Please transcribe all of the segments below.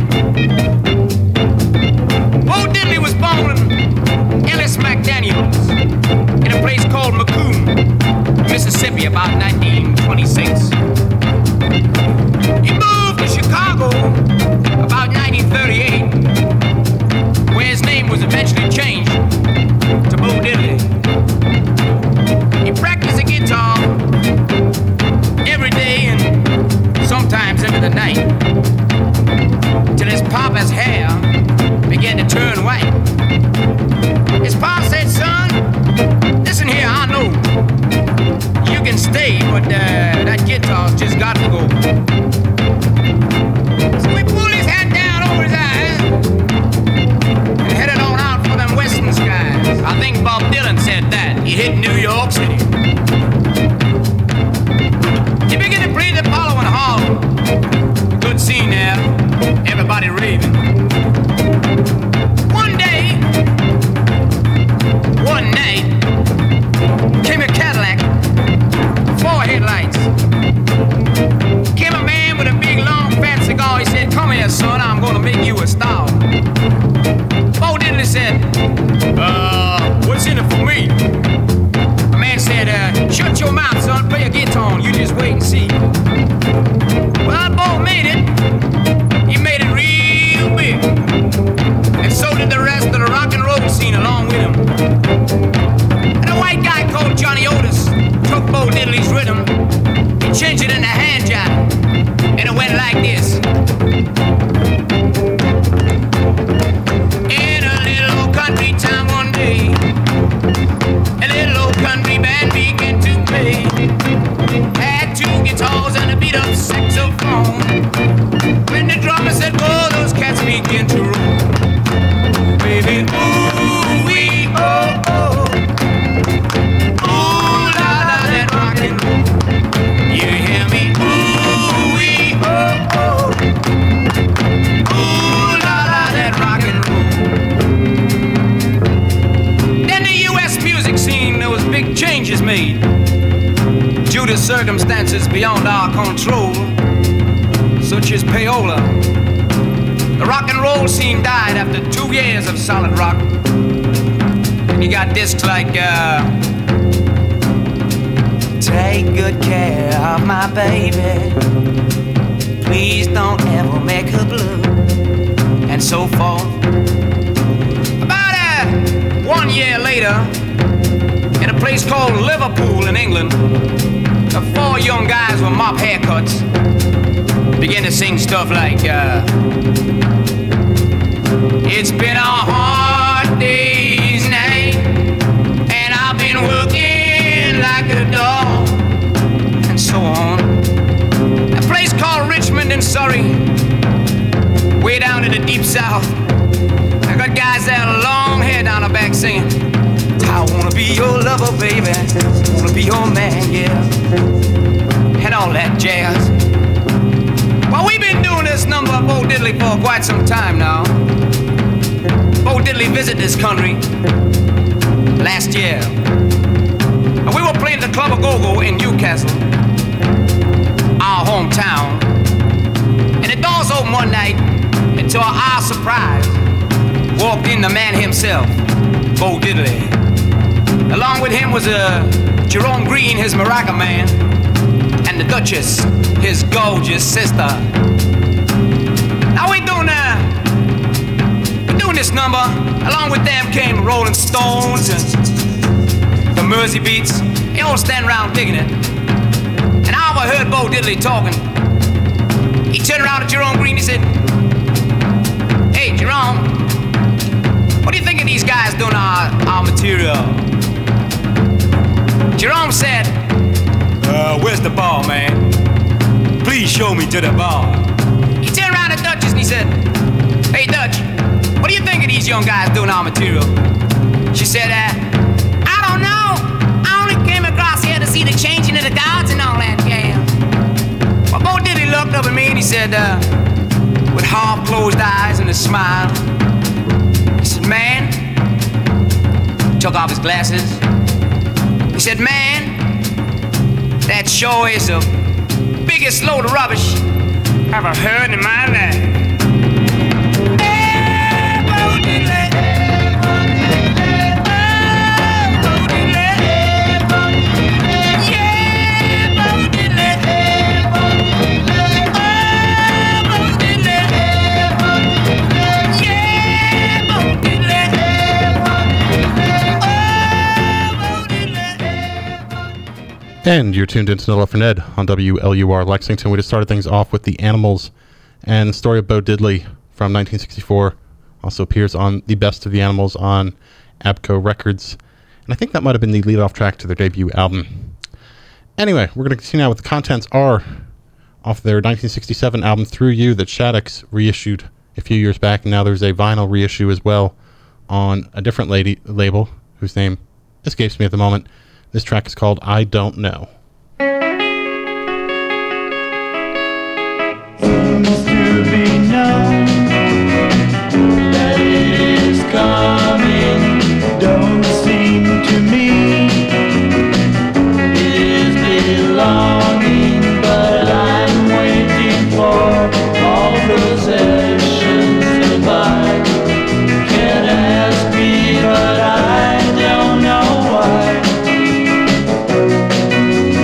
Bo Diddley was born Ellis McDaniels in a place called Macomb, Mississippi, about 1926. He moved to Chicago about 1938, where his name was eventually changed to Bo Diddley. He practiced the guitar every day and sometimes into the night, till his papa's hair began to turn white. His pa said, "Son, listen here, I know you can stay, but that guitar's just got to go." So he pulled his hat down over his eyes and headed on out for them western skies. I think Bob Dylan said that. He hit New York City. He began to play the Apollo in Harlem. Good scene there. Everybody raving. One night, came a Cadillac, 4 headlights. Came a man with a big, long, fat cigar. He said, "Come here, son, I'm gonna make you a star." Bo Diddley said, "What's in it for me?" The man said, "Shut your mouth, son, play a guitar on, you just wait and see." Well, Bo made it. He made it real big. And so did the rest of the rock and roll scene along with him. And a white guy called Johnny Otis took Bo Diddley's rhythm and changed it into hand jive. And it went like this. In a little old country town one day, a little old country band began to play. Had 2 guitars and a beat up saxophone. When the drummer said go, those cats began to roll. Baby, ooh, wee, oh, oh. Ooh, la, la, that rockin'. You hear me? Ooh, wee, oh, oh. Ooh, la, la, that rockin' roll. Then the U.S. music scene, there was big changes made due to circumstances beyond our control, such as payola. The rock and roll scene died after 2 years of solid rock. And you got discs like, "Take good care of my baby. Please don't ever make her blue." And so forth. About 1 year later, in a place called Liverpool in England, the 4 young guys with mop haircuts began to sing stuff like, "It's been a hard day's night, and I've been working like a dog," and so on. A place called Richmond in Surrey, way down in the deep south. I got guys that have long hair down the back singing, "I wanna be your lover, baby, wanna be your man, yeah," and all that jazz. Well, we've been doing this number of Bo Diddley for quite some time now. Bo Diddley visited this country last year. And we were playing at the Club of Go-Go in Newcastle, our hometown. And the doors opened one night, and to our surprise, walked in the man himself, Bo Diddley. Along with him was Jerome Green, his maraca man, and the Duchess, his gorgeous sister. Now we're doing this number. Along with them came the Rolling Stones and the Mersey Beats. They all stand around digging it. And I overheard Bo Diddley talking. He turned around to Jerome Green. He said, "Hey, Jerome, what do you think of these guys doing our material?" Jerome said, "Where's the bar, man? Please show me to the bar." He turned around to Duchess and he said, "Hey, Dutch, what do you think of these young guys doing our material?" She said, "I don't know. I only came across here to see the changing of the guards and all that, yeah." But Bo Diddley looked up at me and he said, with half-closed eyes and a smile, he said, "Man," took off his glasses, he said, "Man, that sure is the biggest load of rubbish I've ever heard in my life." And you're tuned into Nilla for Ned on WLUR Lexington. We just started things off with The Animals, and the story of Bo Diddley from 1964 also appears on The Best of the Animals on Abco Records. And I think that might have been the lead-off track to their debut album. Anyway, we're going to continue now with The Contents Are off their 1967 album Through You that Shaddix reissued a few years back, and now there's a vinyl reissue as well on a different label whose name escapes me at the moment. This track is called I Don't Know. Seems to be known that it is coming. Don't seem to me it is belonging, but I'm waiting for all possessions to buy. Can't ask me, but I don't know why.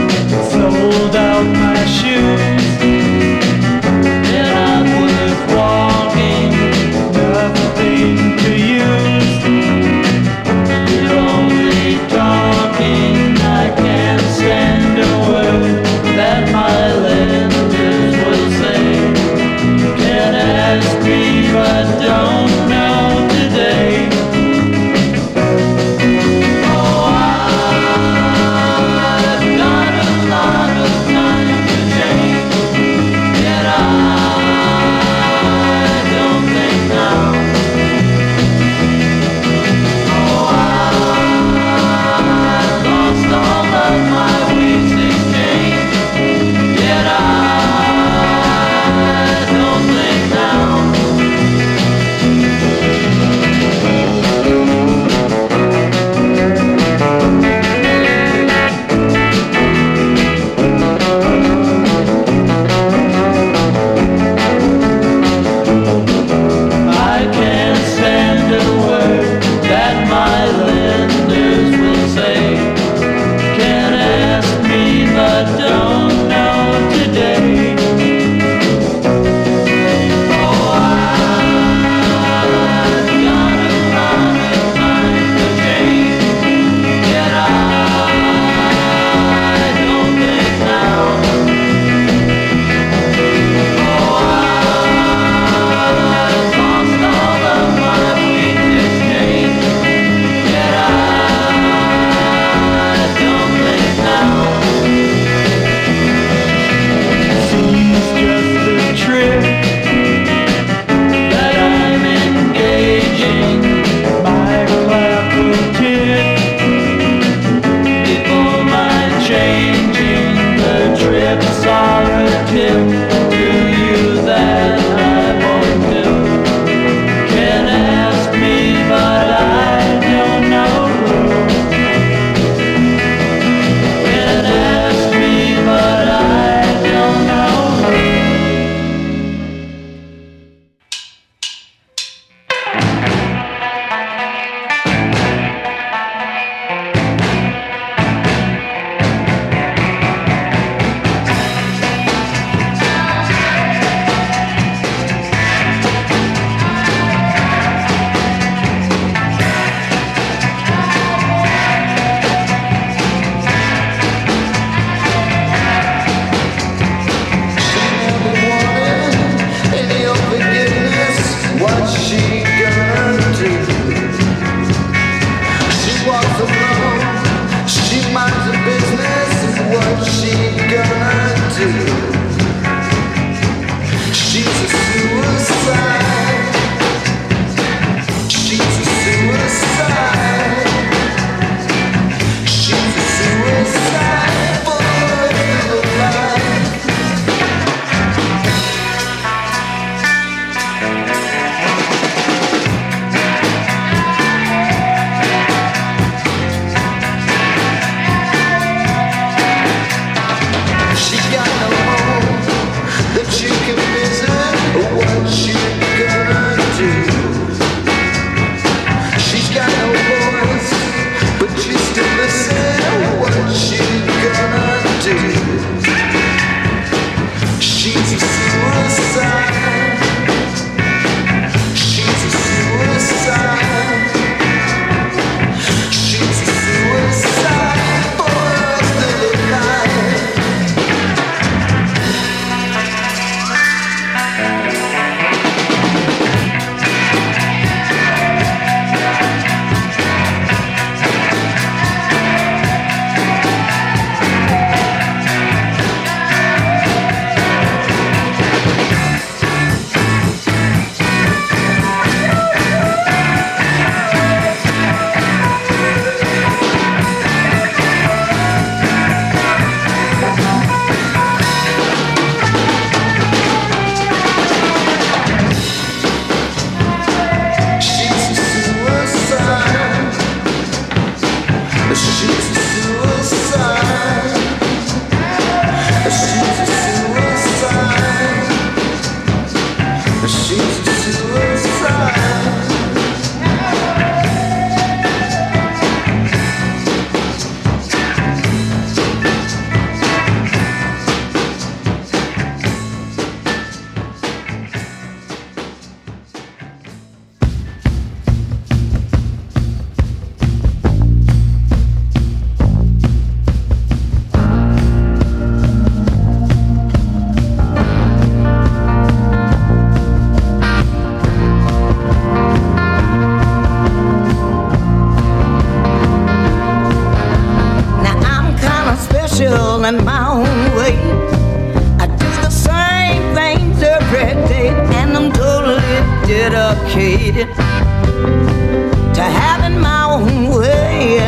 complicated to having my own way.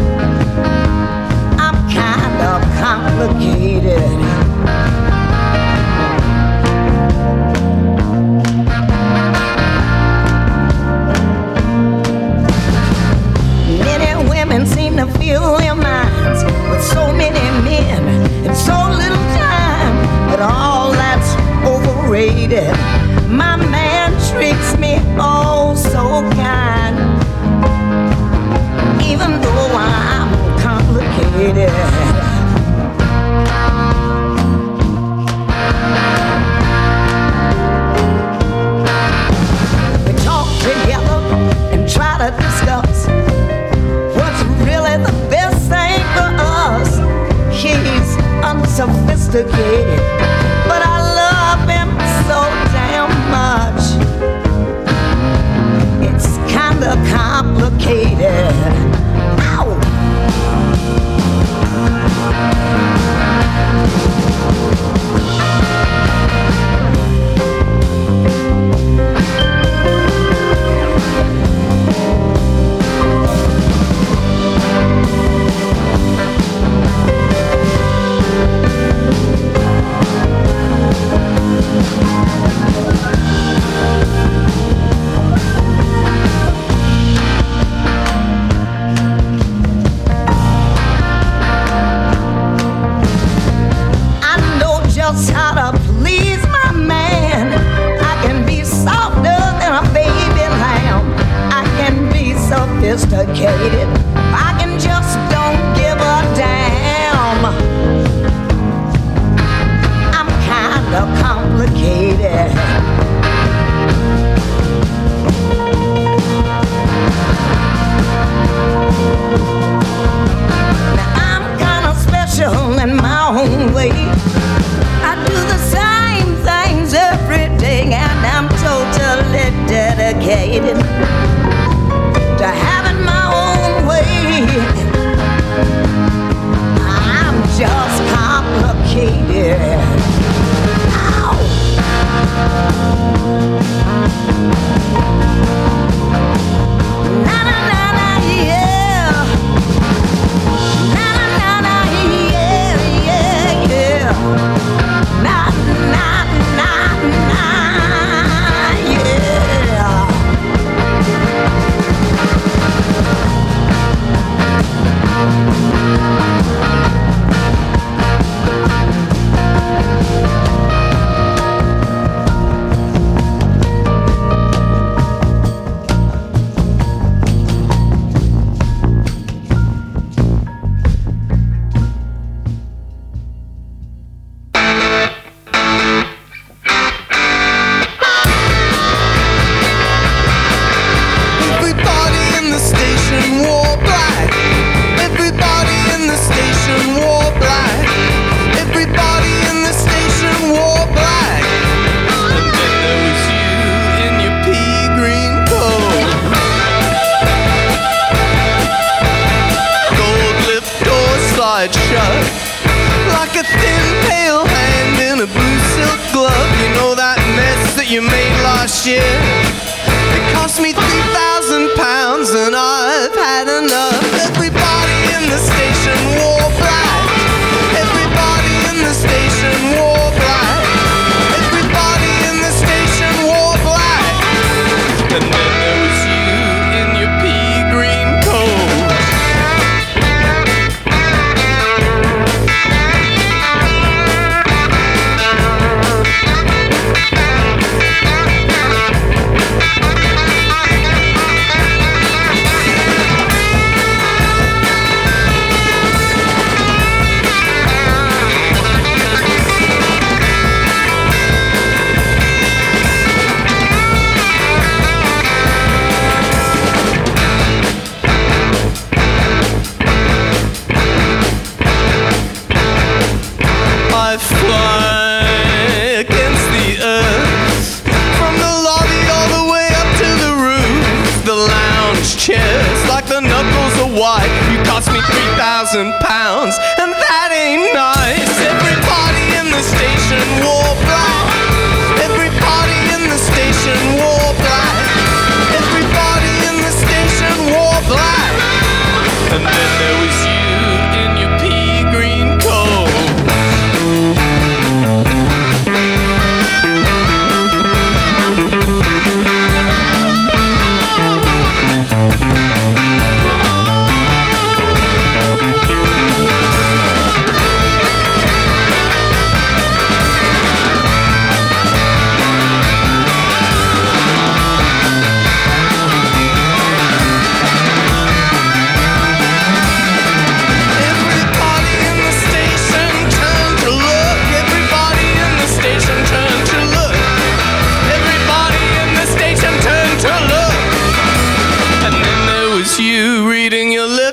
I'm kind of complicated. Many women seem to fill their minds with so many men and so little time, but all that's overrated. My man treats me oh so kind, even though I'm complicated. We talk together and try to discuss what's really the best thing for us. He's unsophisticated, but I love him so damn much. It's kinda complicated. Ow! How to please my man. I can be softer than a baby lamb. I can be sophisticated. I can just don't give a damn. I'm kind of complicated. Now I'm kind of special in my own way. I do the same things every day, and I'm totally dedicated to having my own way. I'm just complicated. Ow! Na na na na yeah. Na na na na yeah yeah yeah. Na na na na yeah. Everybody in the station wore black. Everybody in the station wore black. Everybody in the station wore black. And then there was you in your pea green coat. Gold lift door slide shut like a thin pale hand in a blue silk glove. You know that mess that you made last year? It cost me £3,000 and I've had enough. Everybody in the station wore black. Everybody in the station wore black. Everybody in the station wore black. And then there was you in your pea green coat. I fly against the earth, from the lobby all the way up to the roof. The lounge chairs, like the knuckles of white. You cost me £3,000, and that ain't nice. Everybody in the station wore black. Everybody in the station wore black.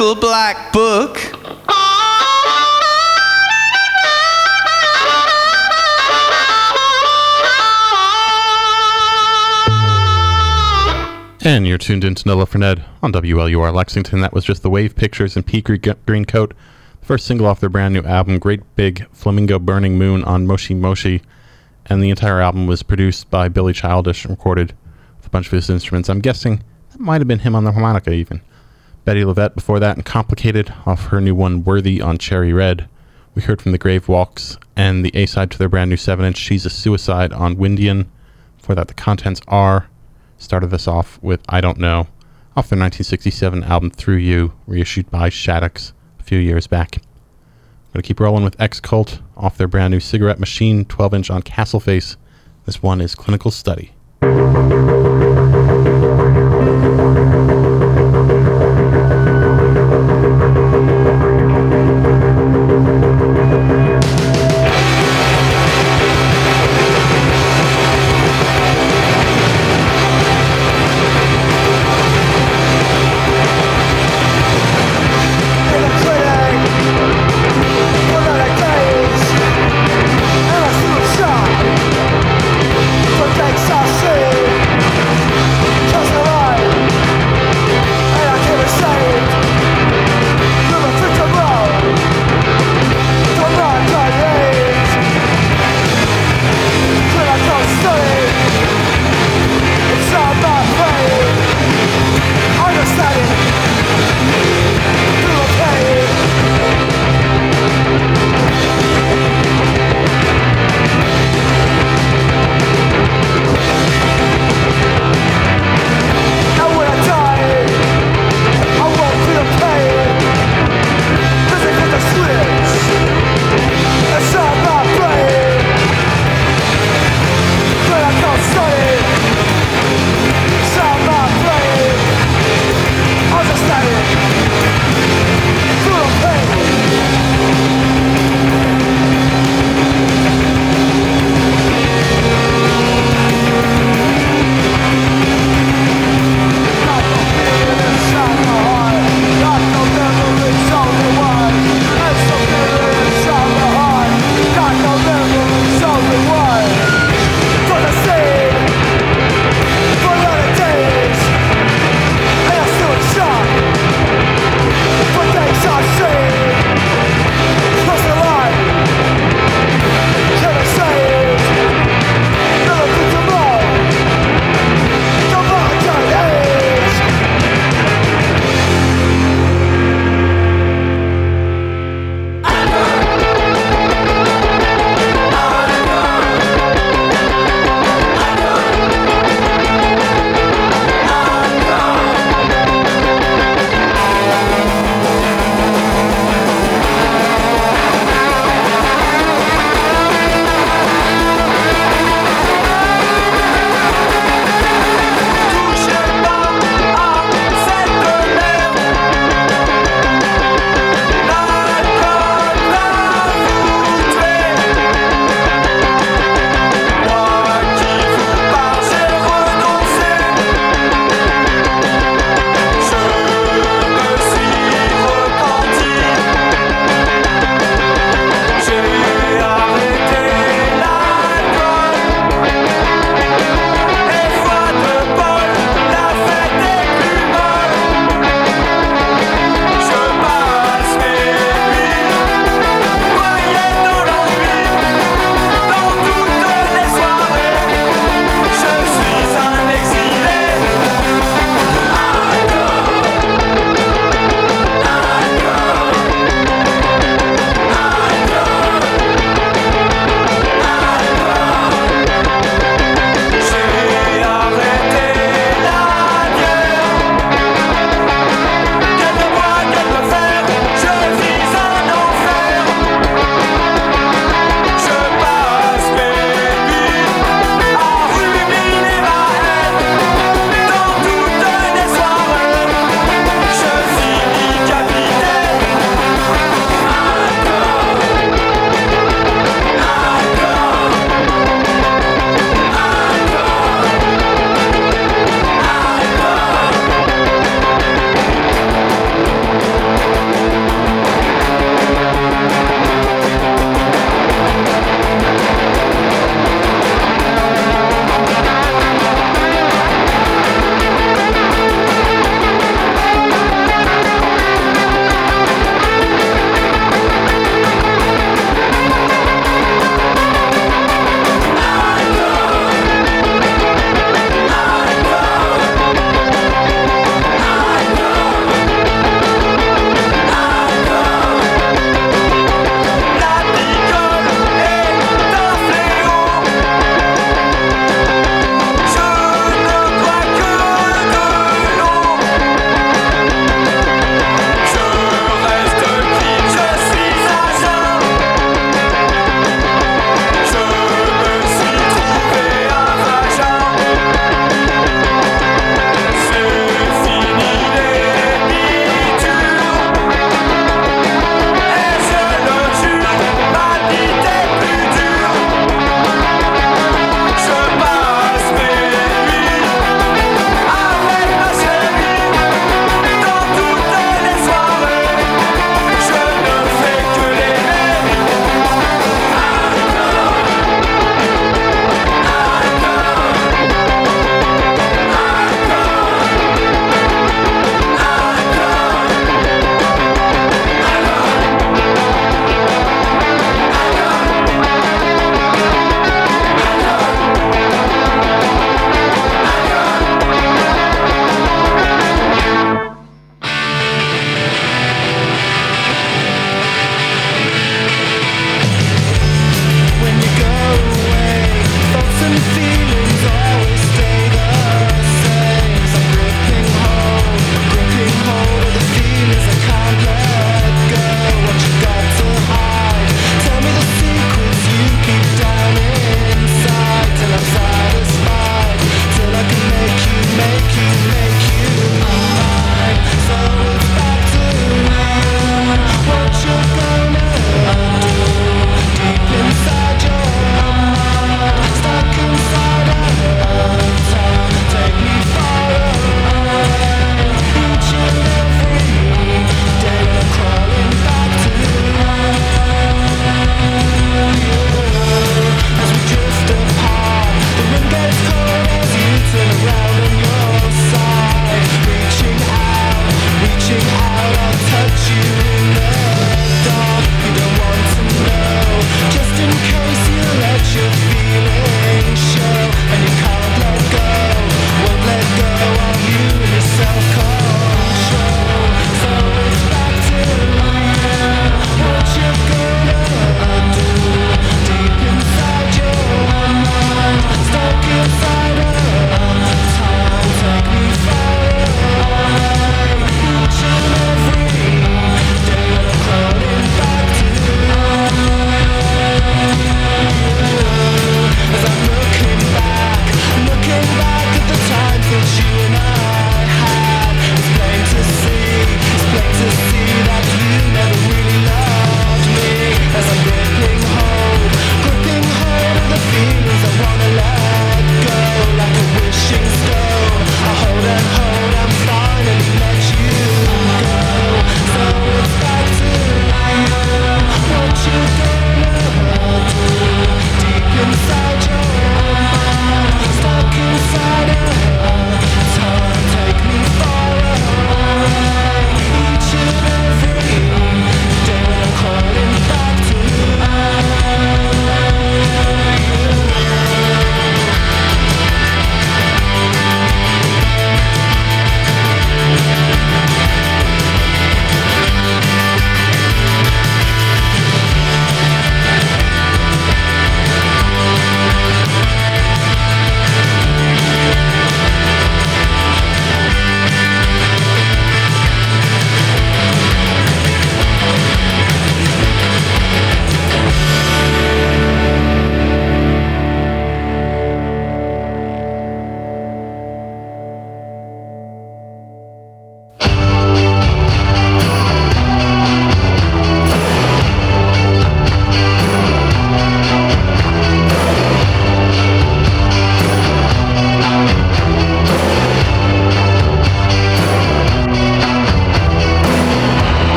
little black book. And you're tuned into Nola Ferned on WLUR Lexington. That was just the Wave Pictures and Pea Green Coat, the first single off their brand new album, Great Big Flamingo Burning Moon on Moshi Moshi. And the entire album was produced by Billy Childish and recorded with a bunch of his instruments. I'm guessing that might have been him on the harmonica even. Betty Levette before that, and Complicated off her new one, Worthy on Cherry Red. We heard from the Grave Walks and the A-side to their brand new 7-inch, She's a Suicide on Windian. Before that, The Contents Are. Started us off with I Don't Know, off their 1967 album Through You, reissued by Shaddix a few years back. I'm going to keep rolling with X-Cult, off their brand new Cigarette Machine 12-inch on Castleface. This one is Clinical Study. But thanks I say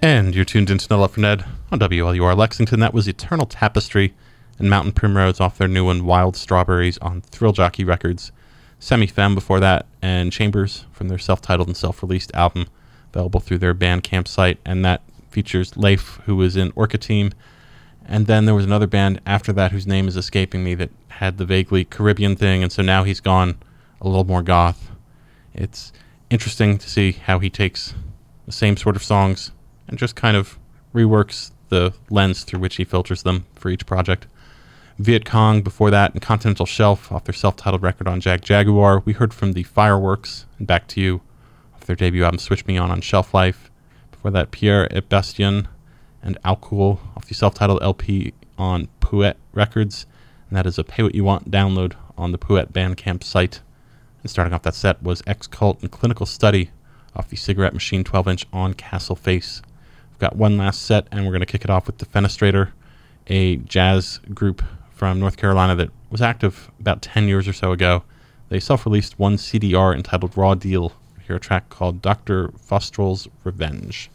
And you're tuned into No Love for Ned on WLUR Lexington. That was Eternal Tapestry and Mountain Primrose off their new one, Wild Strawberries, on Thrill Jockey Records. Semi-Femme before that, and Chambers from their self-titled and self-released album, available through their Bandcamp site. And that features Leif, who was in Orca Team. And then there was another band after that whose name is escaping me that had the vaguely Caribbean thing, and so now he's gone a little more goth. It's interesting to see how he takes the same sort of songs and just kind of reworks the lens through which he filters them for each project. Viet Cong before that, and Continental Shelf off their self-titled record on Jag Jaguar. We heard from the Fireworks and Back to You off their debut album Switch Me On Shelf Life. Before that, Pierre et Bastien and Alcool off the self-titled LP on Pouet Records, and that is a Pay What You Want download on the Pouet Bandcamp site. And starting off that set was X-Cult and Clinical Study off the Cigarette Machine 12-inch on Castle Face. We've got one last set, and we're going to kick it off with Defenestrator, a jazz group from North Carolina that was active about 10 years or so ago. They self-released one CDR entitled Raw Deal. We hear a track called Dr. Fostrel's Revenge.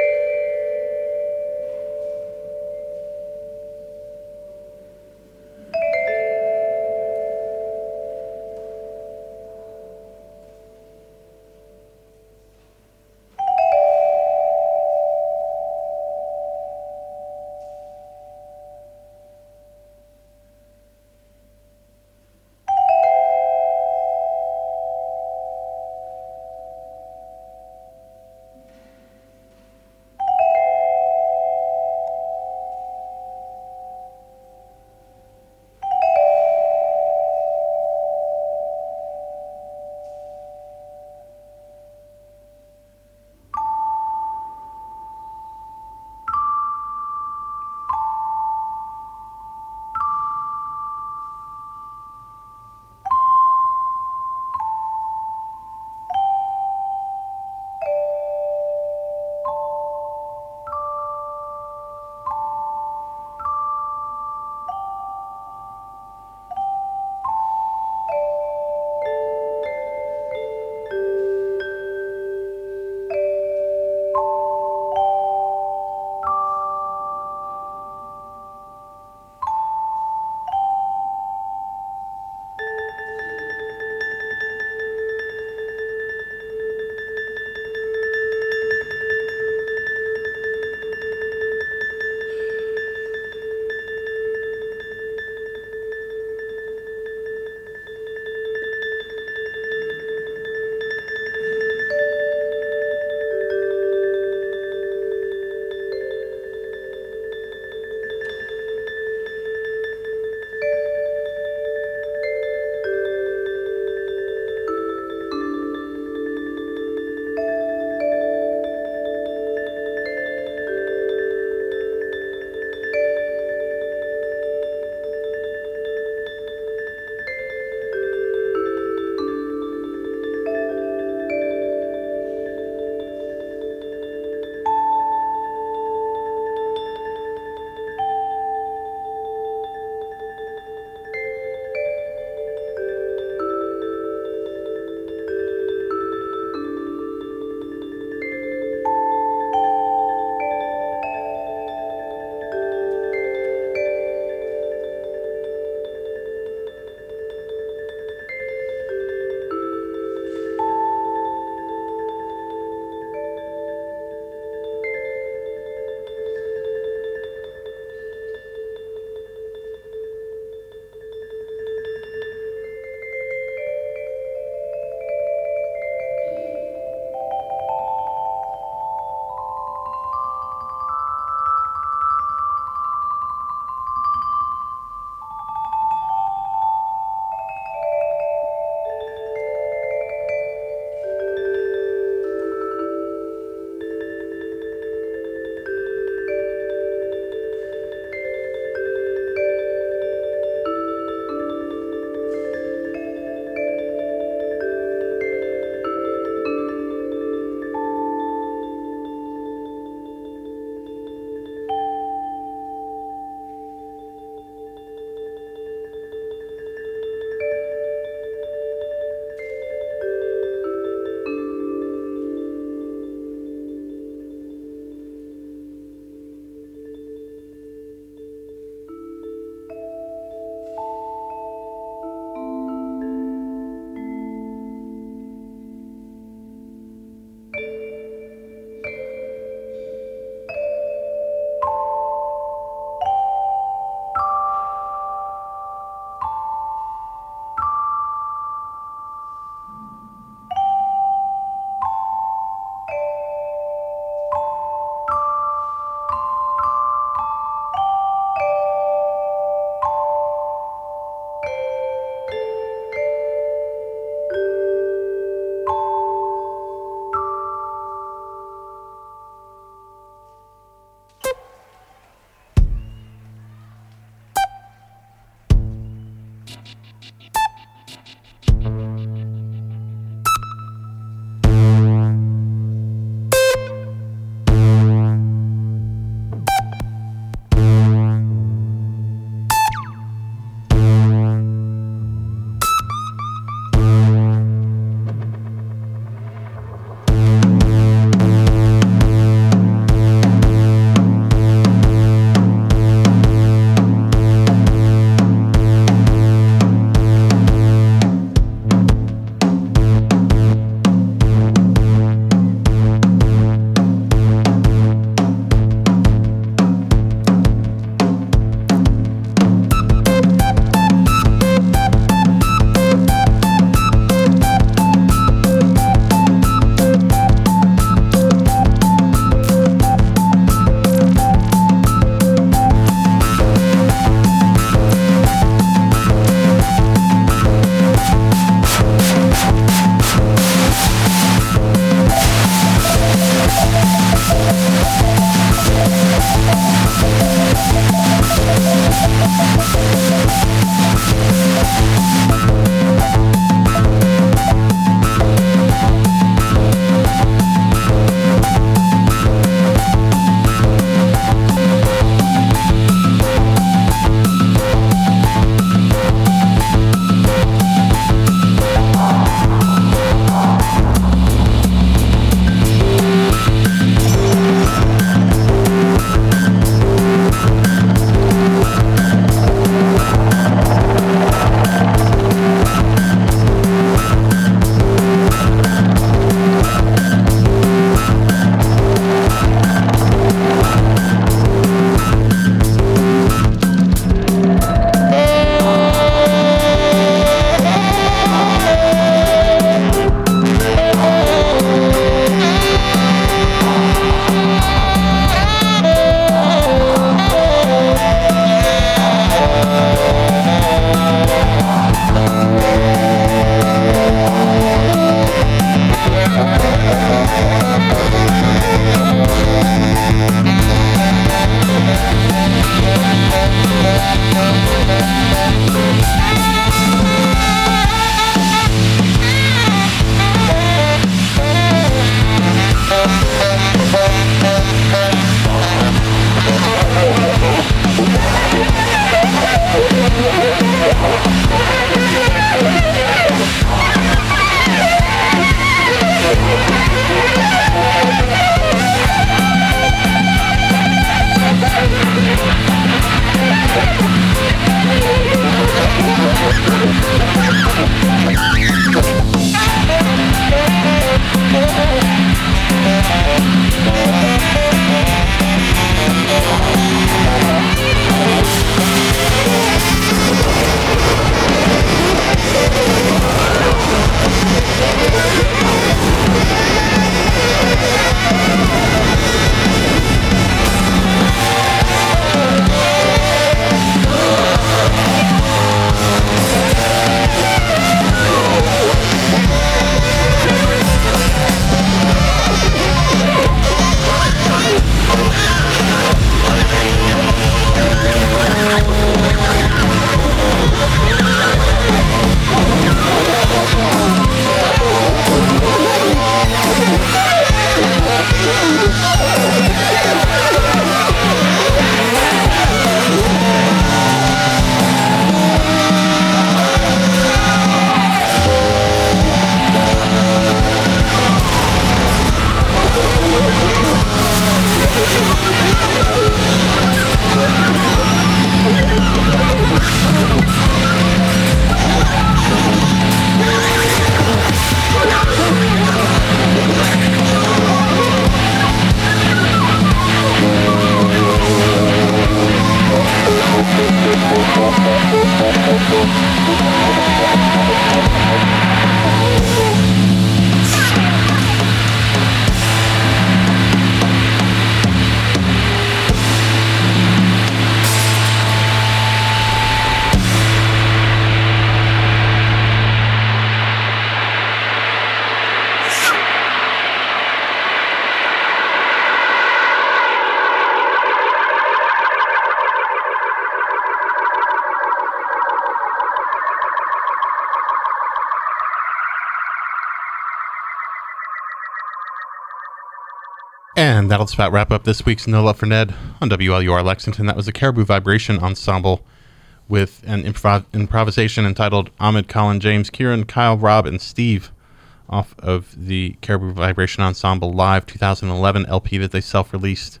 And that'll just about wrap up this week's No Love for Ned on WLUR Lexington. That was the Caribou Vibration Ensemble with an improvisation entitled Ahmed, Colin, James, Kieran, Kyle, Rob, and Steve off of the Caribou Vibration Ensemble Live 2011 LP that they self-released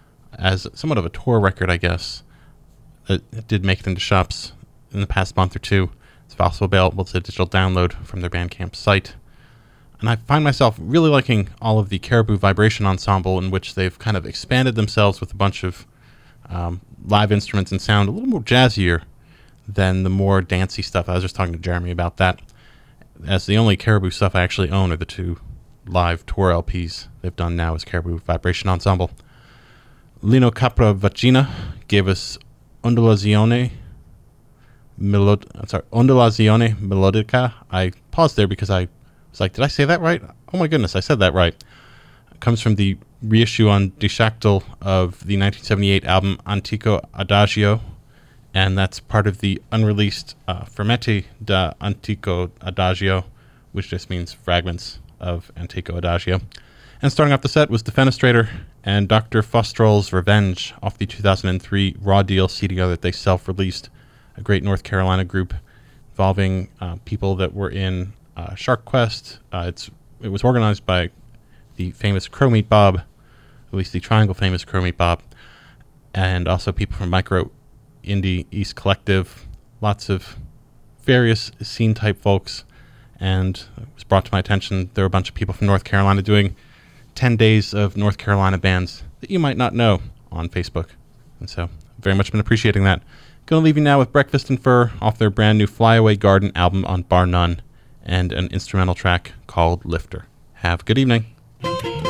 as somewhat of a tour record, I guess. It did make it into shops in the past month or two. It's also available as a digital download from their Bandcamp site. And I find myself really liking all of the Caribou Vibration Ensemble, in which they've kind of expanded themselves with a bunch of live instruments and sound a little more jazzier than the more dancey stuff. I was just talking to Jeremy about that. As the only Caribou stuff I actually own are the two live tour LPs they've done now as Caribou Vibration Ensemble. Lino Capra-Vacina gave us Ondulazione Melodica. I paused there because I was like, did I say that right? Oh my goodness, I said that right. It comes from the reissue on Dishactyl of the 1978 album Antico Adagio, and that's part of the unreleased Fermetti da Antico Adagio, which just means fragments of Antico Adagio. And starting off the set was Defenestrator and Dr. Fostrol's Revenge off the 2003 Raw Deal CDR that they self-released, a great North Carolina group involving people that were in Shark Quest. It was organized by the famous Crow Meat Bob, at least the Triangle famous Crow Meat Bob, and also people from Micro Indie East Collective, lots of various scene type folks. And it was brought to my attention there were a bunch of people from North Carolina doing 10 days of North Carolina bands that you might not know on Facebook. And so very much been appreciating that. Gonna leave you now with Breakfast and Fur off their brand new Flyaway Garden album on Bar None, and an instrumental track called Lifter. Have a good evening.